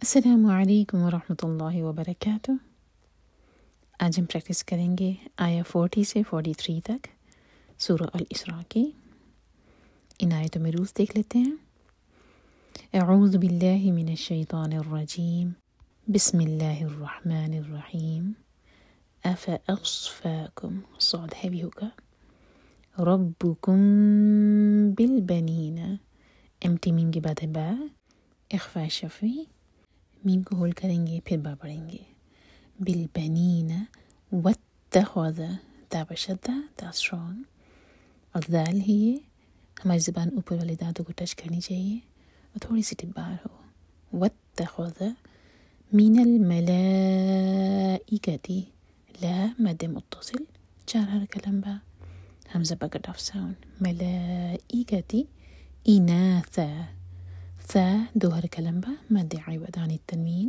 السلام علیکم ورحمۃ اللہ وبرکاتہ۔ آج ہم پریکٹس کریں گے آیا 40 سے 43 تک سورہ الاسراء کی۔ ان آیتوں میں روز دیکھ لیتے ہیں۔ اعوذ باللہ من الشیطان الرجیم، بسم اللہ الرحمن الرحیم۔ افاصفاکم، صاد ہیوی ہوگا، ربکم بالبنین، امٹی میم کے بعد ہے با، اخفاء شفوی، میم کو ہولڈ کریں گے پھر با پڑھیں گے۔ بالبنین واتخذ، تا پر شدہ، تا اسٹرانگ، اور دال ہی یہ ہماری زبان اوپر والے دانتوں کو ٹچ کرنی چاہیے اور تھوڑی سی ٹپ باہر ہو۔ واتخذ من الملائکتی، لا مد متصل، 4 حرکہ لمبا، حمزہ پر کٹ آف ساؤنڈ، ملائکتی، اناثا، ثا 2 حرکہ لمبا، مد عوض عن التنوین،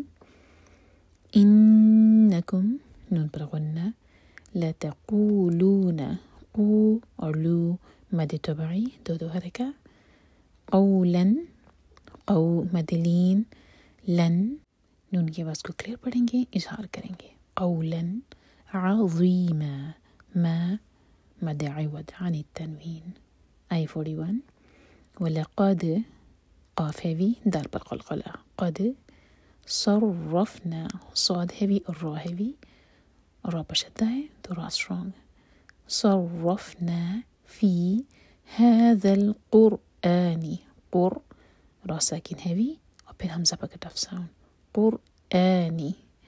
انکم، نون پر غنہ، لتقولون، قو اور لو مد طبعی، 2 حرکہ، قولا، قو مد لین، لن، نون کی آواز کو کلیئر پڑھیں گے، اظہار کریں گے، قولا عظیما، ما مد عوض عن التنوین۔ آیہ 41، وَلَقَدْ، قاف ہیوی، دال پر قلقلہ، قد صرفنا، صاد ہیوی اور را ہیوی، اور را پر شدہ ہے تو را اسٹرانگ، صرفنا فی هذا القرآن، قر، را ساکن ہیوی اور پھر حمزہ پر کٹ آف ساؤنڈ، قرآنی،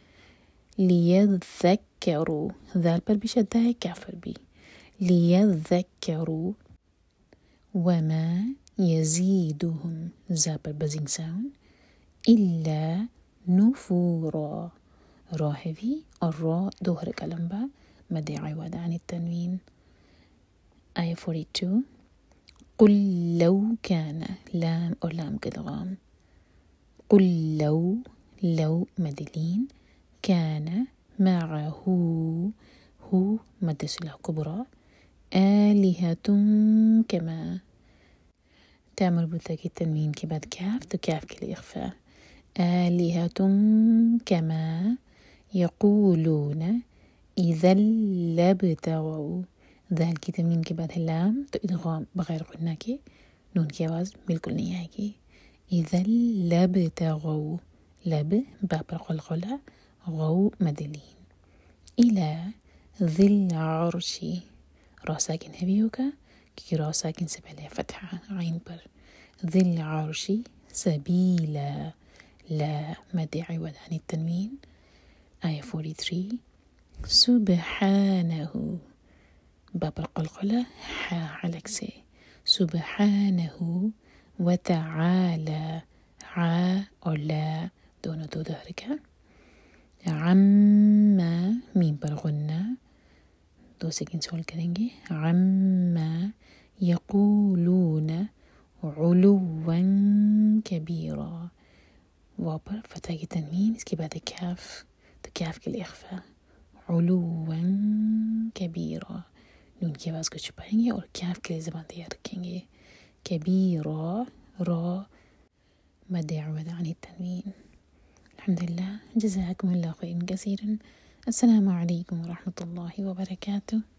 لیذکروا، ذال پر بھی شدہ ہے، کاف پر بھی، لیذکروا، وما یزیدہم، زا پر بزنگ ساؤنڈ، الا نفورا، را ہیوی اور را 2 حرکہ لمبا، مد عوض عن التنوین۔ آیہ 42، قل لو کان، لام اور لام کا ادغام، قل لو، لو مد لین، کان معہ، ہو مد صلہ کبریٰ، آلہۃ کما، تا مربوطہ کی تنوین کے بعد کاف تو کاف کے لیے اخفاء، آلہۃ کما یقولون اذا لابتغوا، ذال کی تنوین کے بعد ہے لام تو ادغام بغیر غنہ کے، نون کی آواز بالکل نہیں آئے گی، اذا لابتغوا، لب با پر قلقلہ، غو مد لین، الی ذی العرش، را ساکن ہیوی ہوگا کیونکہ را ساکن سے پہلے فتحہ عین پر، ذی العرش سبیلا، لا مد عوض عن التنوین۔ آیہ 43، سبحانہ، با پر قلقلہ، حا علق سے، سبحانہ وتعالی، عا اور لا دونوں 2 حرکہ، عما، میم پر غنہ، 2 سیکنڈ ہولڈ کریں گے، عما یقولون علوا کبیرا، واو پر فتح کی تنوین، اس کے بعد ہے کاف تو کاف کے لیے اخفاء، علوا کبیرا، نون کی آواز کو چھپائیں گے اور کاف کے لیے زبان تیار رکھیں گے، کبیرا، را مد عوض عن التنوین۔ الحمدللہ، جزاکم اللہ خیرا کثیرا، السلام علیکم ورحمۃ اللہ وبرکاتہ۔